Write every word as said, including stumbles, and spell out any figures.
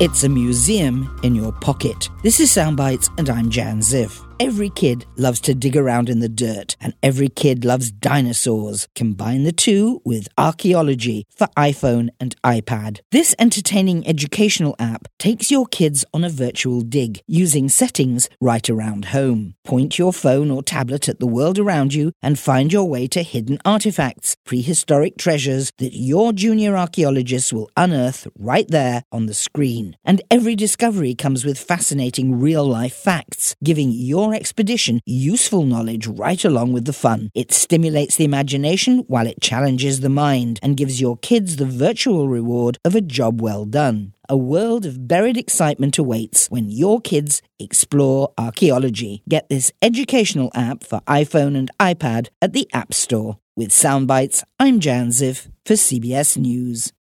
It's a museum in your pocket. This is Soundbites, and I'm Jan Ziff. Every kid loves to dig around in the dirt, and every kid loves dinosaurs. Combine the two with archaeology for iPhone and iPad. This entertaining educational app takes your kids on a virtual dig using settings right around home. Point your phone or tablet at the world around you and find your way to hidden artifacts, prehistoric treasures that your junior archaeologists will unearth right there on the screen. And every discovery comes with fascinating real-life facts, giving your expedition useful knowledge right along with the fun. It stimulates the imagination while it challenges the mind and gives your kids the virtual reward of a job well done. A world of buried excitement awaits when your kids explore archaeology. Get this educational app for iPhone and iPad at the App Store. With Soundbites, I'm Jan Ziff for C B S News.